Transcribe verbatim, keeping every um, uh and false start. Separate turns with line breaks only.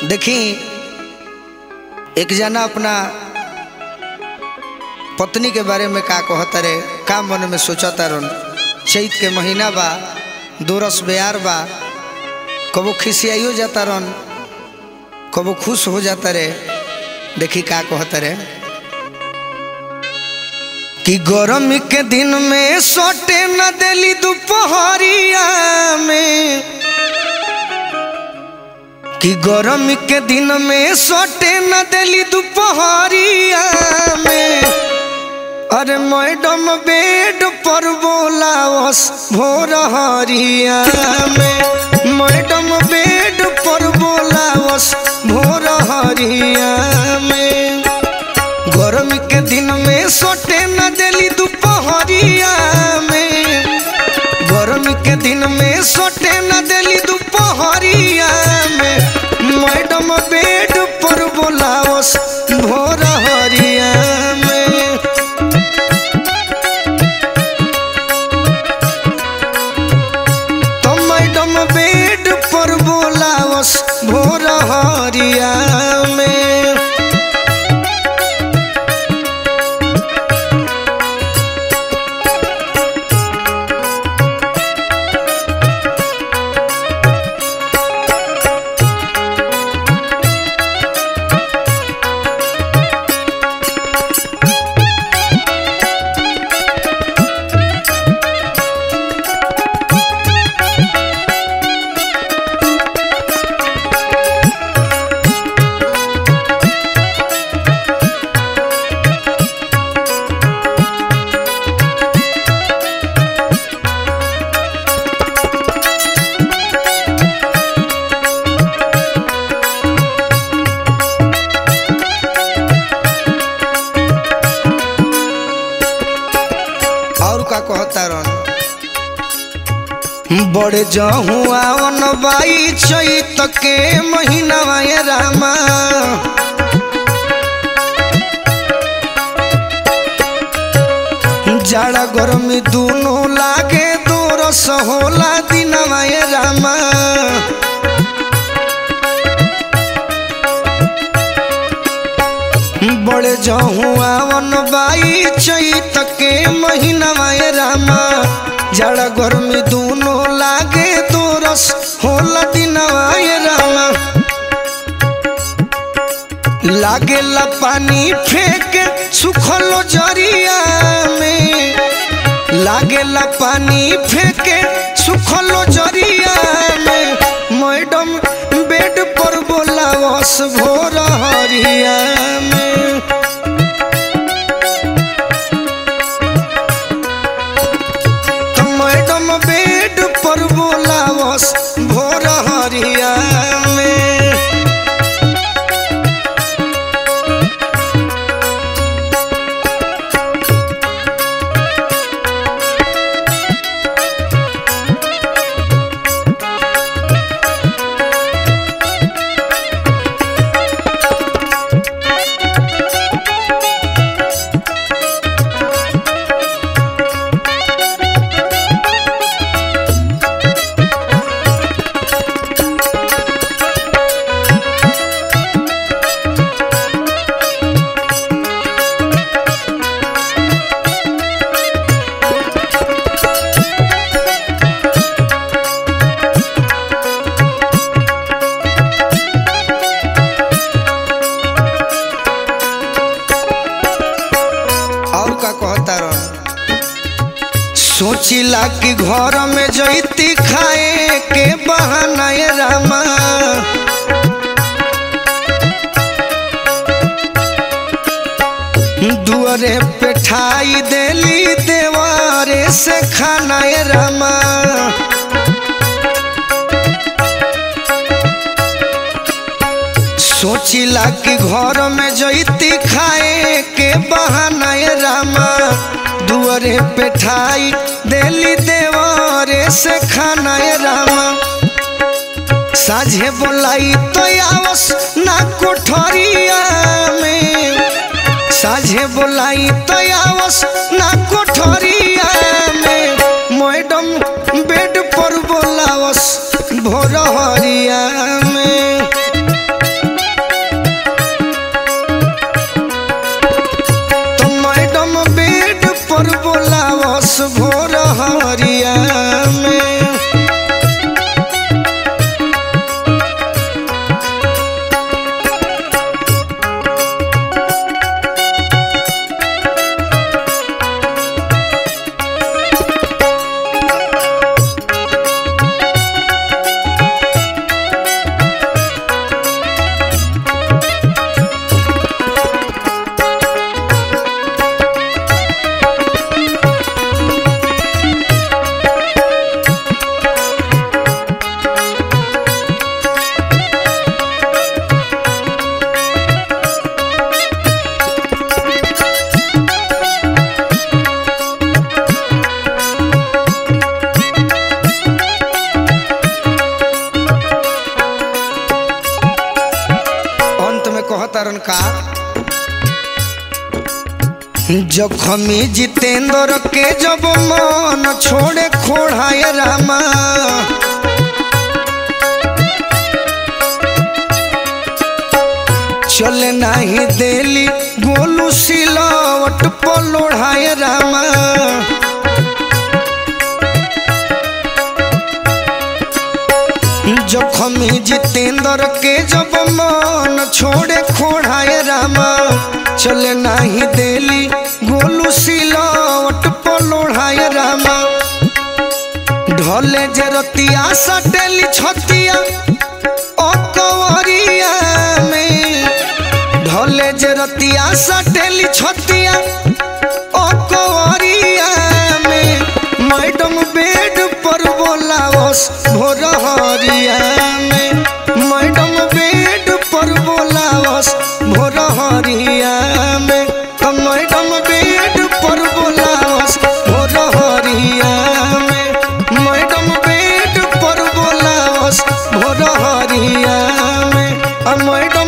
देखी एक जना अपना पत्नी के बारे में का कहता रे, का मन में सोचता रन। चैत के महीना बा, दोरस बेयार बा, कबो खिसियाइयो जाता रन, कबो खुश हो जाता रे। देखी का कहता रे कि गर्मी के दिन में सोटे न देली दोपहरिया में, कि गर्मी के दिन में सोटे न देली दोपहरिया में। अरे मैडम बेड पर बोलावस भोरहरिया में, मैडम बेड पर बोलावस भोरहरिया में। गर्मी के दिन में सोटे न देली दोपहरिया में, गर्मी के दिन में सोटे न देली दोपहरिया में। मैडम बेड पर बोलावस भोरहरिया में। तो मैडम बेड पर बोलावस भोरहरिया में। बड़े जहुआ बाई चैत के महीना रामा, जाड़ा गर्मी दोनों लागे दोरस होला दिनवा रामा। बड़े जहुआ बाई चैत के महीना रामा, जाड़ा गर्मी दोनों लागे दोरस होला दिनवा रामा। लागे ला पानी फेंके सुखलो जरिया में, लागे ला पानी फेंके सुखलो जरिया में। मैडम बेड पर बोलावस भोरहरिया में। बेड पर बोलावस भोरहरिया में। सोचिला कि घर में जैती खाए के बहाना रामा, दुआरे पे ठाई देली देवारे से खाना रामा। सोचिला कि घर में जैती खाए के बहाना रामा, दुआरे पे ठाई देली देवारे से खाना रामा। साझे बोलाई तो आवस ना कोठरिया में, साझे बोलाई तो आवस ना कोठरिया में। मैडम बेड पर बोलावस भोरहरिया में। कहतरन का जखमी जितेंद्र के जब मन छोड़े खोड़ाए रामा चले नहीं देली गोलू सिलवट पलोढ़ाए रामा जखमी जितेंद्र के जब मन छोड़े खोड़ाए रामा चले नहीं देली गोलू सिलवट पलोढ़ाए रामा ढले जे रतिया सटेली छतिया ओ कवरिया में ढले जे रतिया सटेली छतिया ओ कवरिया में मैडम बेड पर बोलावस भोरहरिया में मैडम बेड पर बोलावस भोरहरिया में मैडम बेड पर बोलावस भोरहरिया में मैडम बेड पर बोलावस भोरहरिया में मैडम